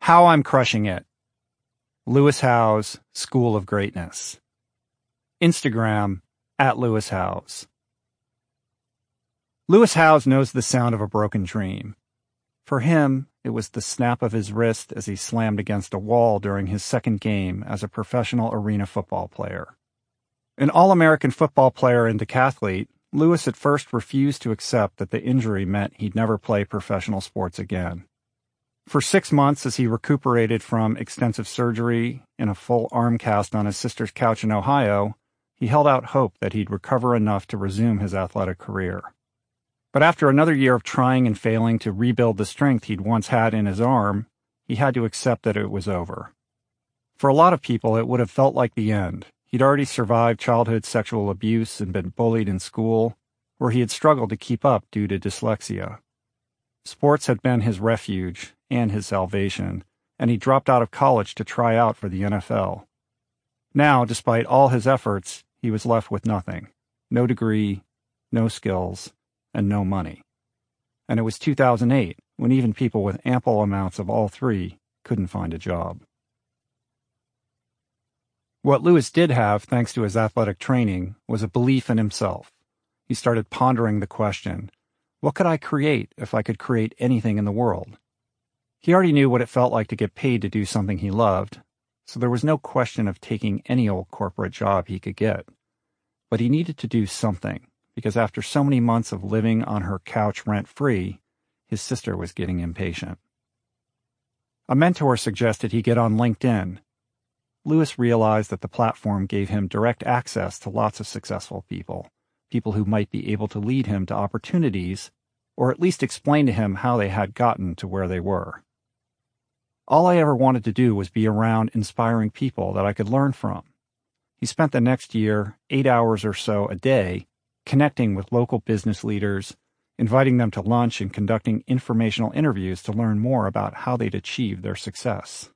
How I'm Crushing It. Lewis Howes, School of Greatness. Instagram, @LewisHowes. Lewis Howes knows the sound of a broken dream. For him, it was the snap of his wrist as he slammed against a wall during his second game as a professional arena football player. An All-American football player and decathlete, Lewis at first refused to accept that the injury meant he'd never play professional sports again. For 6 months, as he recuperated from extensive surgery in a full arm cast on his sister's couch in Ohio, he held out hope that he'd recover enough to resume his athletic career. But after another year of trying and failing to rebuild the strength he'd once had in his arm, he had to accept that it was over. For a lot of people, it would have felt like the end. He'd already survived childhood sexual abuse and been bullied in school, where he had struggled to keep up due to dyslexia. Sports had been his refuge and his salvation, and he dropped out of college to try out for the NFL. Now, despite all his efforts, he was left with nothing. No degree, no skills, and no money. And it was 2008, when even people with ample amounts of all three couldn't find a job. What Lewis did have, thanks to his athletic training, was a belief in himself. He started pondering the question, what could I create if I could create anything in the world? He already knew what it felt like to get paid to do something he loved, so there was no question of taking any old corporate job he could get. But he needed to do something, because after so many months of living on her couch rent-free, his sister was getting impatient. A mentor suggested he get on LinkedIn. Lewis realized that the platform gave him direct access to lots of successful people who might be able to lead him to opportunities, or at least explain to him how they had gotten to where they were. All I ever wanted to do was be around inspiring people that I could learn from. He spent the next year, 8 hours or so a day, connecting with local business leaders, inviting them to lunch and conducting informational interviews to learn more about how they'd achieved their success.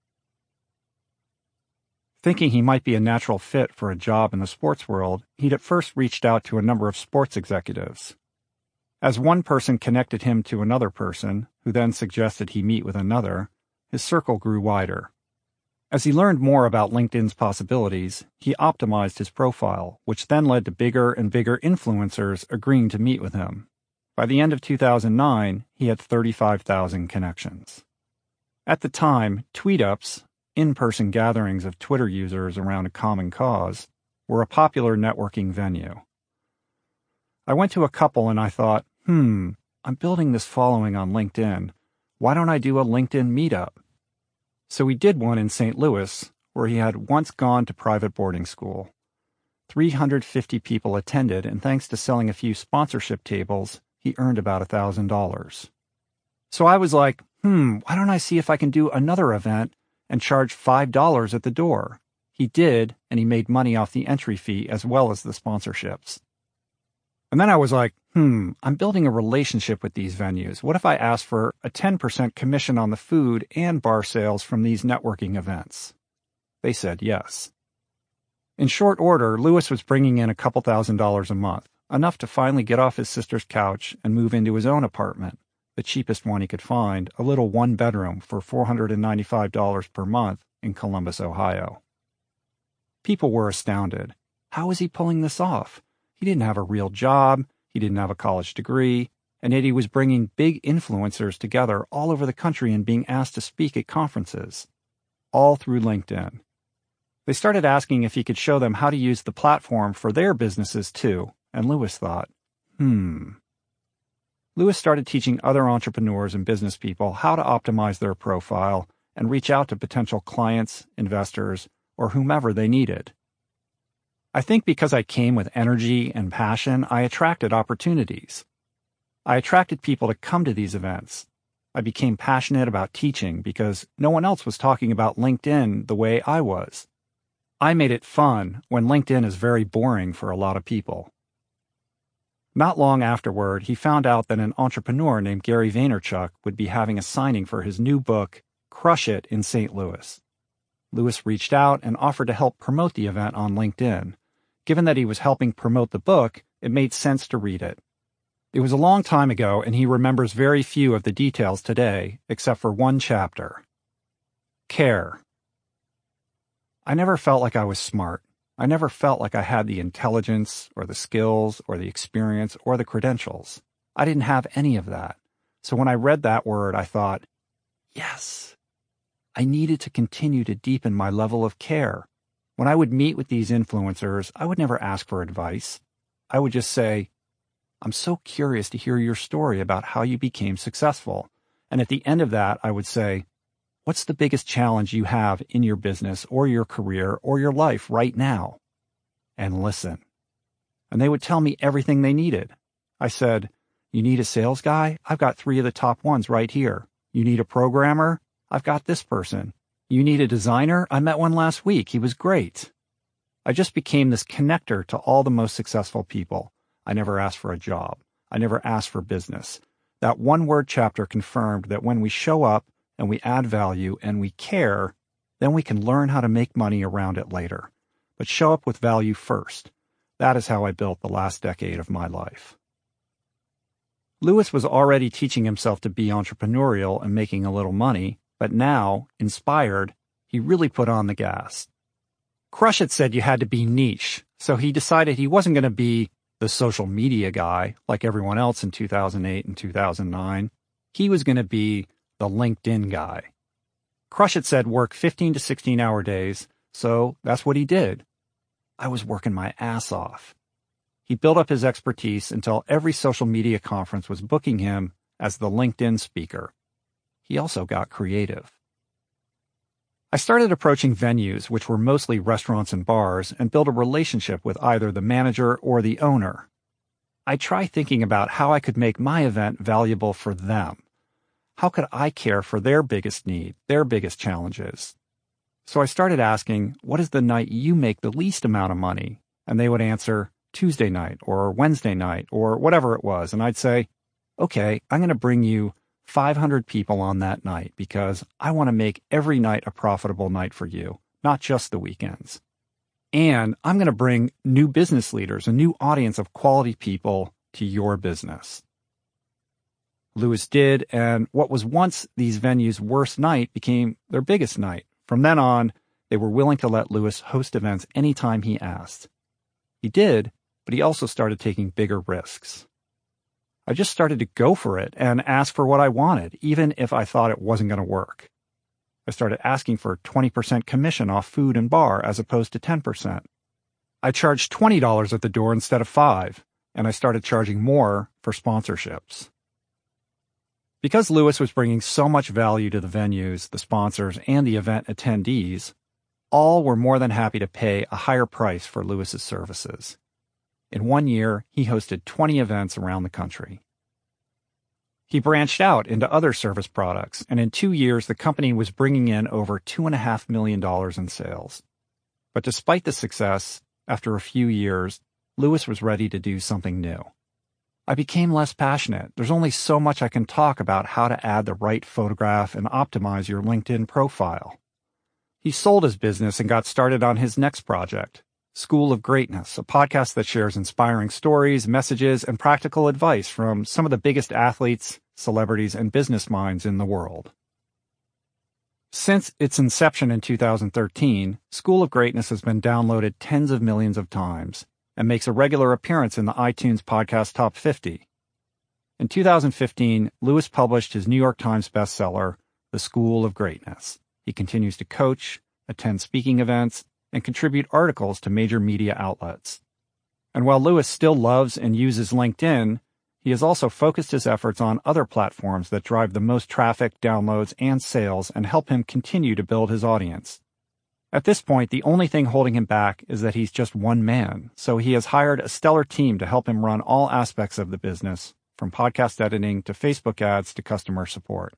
Thinking he might be a natural fit for a job in the sports world, he'd at first reached out to a number of sports executives. As one person connected him to another person, who then suggested he meet with another, his circle grew wider. As he learned more about LinkedIn's possibilities, he optimized his profile, which then led to bigger and bigger influencers agreeing to meet with him. By the end of 2009, he had 35,000 connections. At the time, tweet-ups, in-person gatherings of Twitter users around a common cause, were a popular networking venue. I went to a couple and I thought, I'm building this following on LinkedIn. Why don't I do a LinkedIn meetup? So we did one in St. Louis, where he had once gone to private boarding school. 350 people attended, and thanks to selling a few sponsorship tables, he earned about $1,000. So I was like, why don't I see if I can do another event and charge $5 at the door? He did, and he made money off the entry fee as well as the sponsorships. And then I was like, I'm building a relationship with these venues. What if I asked for a 10% commission on the food and bar sales from these networking events? They said yes. In short order, Lewis was bringing in a couple $1,000s a month, enough to finally get off his sister's couch and move into his own apartment, the cheapest one he could find, a little one-bedroom for $495 per month in Columbus, Ohio. People were astounded. How was he pulling this off? He didn't have a real job, he didn't have a college degree, and yet he was bringing big influencers together all over the country and being asked to speak at conferences, all through LinkedIn. They started asking if he could show them how to use the platform for their businesses too, and Lewis thought, Lewis started teaching other entrepreneurs and business people how to optimize their profile and reach out to potential clients, investors, or whomever they needed. I think because I came with energy and passion, I attracted opportunities. I attracted people to come to these events. I became passionate about teaching because no one else was talking about LinkedIn the way I was. I made it fun when LinkedIn is very boring for a lot of people. Not long afterward, he found out that an entrepreneur named Gary Vaynerchuk would be having a signing for his new book, Crush It, in St. Louis. Lewis reached out and offered to help promote the event on LinkedIn. Given that he was helping promote the book, it made sense to read it. It was a long time ago, and he remembers very few of the details today, except for one chapter. Care. I never felt like I was smart. I never felt like I had the intelligence or the skills or the experience or the credentials. I didn't have any of that. So when I read that word, I thought, yes, I needed to continue to deepen my level of care. When I would meet with these influencers, I would never ask for advice. I would just say, I'm so curious to hear your story about how you became successful. And at the end of that, I would say, what's the biggest challenge you have in your business or your career or your life right now? And listen. And they would tell me everything they needed. I said, you need a sales guy? I've got 3 of the top ones right here. You need a programmer? I've got this person. You need a designer? I met one last week. He was great. I just became this connector to all the most successful people. I never asked for a job. I never asked for business. That one-word chapter confirmed that when we show up and we add value and we care, then we can learn how to make money around it later. But show up with value first. That is how I built the last decade of my life. Lewis was already teaching himself to be entrepreneurial and making a little money, but now, inspired, he really put on the gas. Crush It said you had to be niche, so he decided he wasn't going to be the social media guy like everyone else in 2008 and 2009. He was going to be the LinkedIn guy. Crush It said work 15 to 16-hour days, so that's what he did. I was working my ass off. He built up his expertise until every social media conference was booking him as the LinkedIn speaker. He also got creative. I started approaching venues, which were mostly restaurants and bars, and built a relationship with either the manager or the owner. I tried thinking about how I could make my event valuable for them. How could I care for their biggest need, their biggest challenges? So I started asking, what is the night you make the least amount of money? And they would answer, Tuesday night or Wednesday night or whatever it was. And I'd say, okay, I'm going to bring you 500 people on that night because I want to make every night a profitable night for you, not just the weekends. And I'm going to bring new business leaders, a new audience of quality people to your business. Lewis did, and what was once these venues' worst night became their biggest night. From then on, they were willing to let Lewis host events anytime he asked. He did, but he also started taking bigger risks. I just started to go for it and ask for what I wanted, even if I thought it wasn't going to work. I started asking for 20% commission off food and bar as opposed to 10%. I charged $20 at the door instead of $5, and I started charging more for sponsorships. Because Lewis was bringing so much value to the venues, the sponsors, and the event attendees, all were more than happy to pay a higher price for Lewis's services. In 1 year, he hosted 20 events around the country. He branched out into other service products, and in 2 years, the company was bringing in over $2.5 million in sales. But despite the success, after a few years, Lewis was ready to do something new. I became less passionate. There's only so much I can talk about how to add the right photograph and optimize your LinkedIn profile. He sold his business and got started on his next project, School of Greatness, a podcast that shares inspiring stories, messages, and practical advice from some of the biggest athletes, celebrities, and business minds in the world. Since its inception in 2013, School of Greatness has been downloaded tens of millions of times and makes a regular appearance in the iTunes Podcast Top 50. In 2015, Lewis published his New York Times bestseller, The School of Greatness. He continues to coach, attend speaking events, and contribute articles to major media outlets. And while Lewis still loves and uses LinkedIn, he has also focused his efforts on other platforms that drive the most traffic, downloads, and sales and help him continue to build his audience. At this point, the only thing holding him back is that he's just one man, so he has hired a stellar team to help him run all aspects of the business, from podcast editing to Facebook ads to customer support.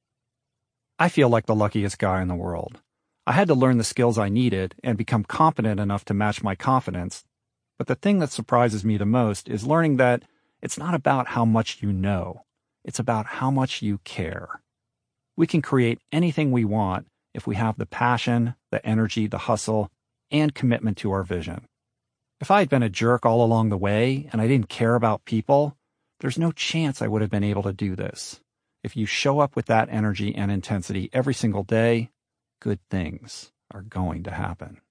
I feel like the luckiest guy in the world. I had to learn the skills I needed and become competent enough to match my confidence, but the thing that surprises me the most is learning that it's not about how much you know, it's about how much you care. We can create anything we want if we have the passion, the energy, the hustle, and commitment to our vision. If I had been a jerk all along the way and I didn't care about people, there's no chance I would have been able to do this. If you show up with that energy and intensity every single day, good things are going to happen.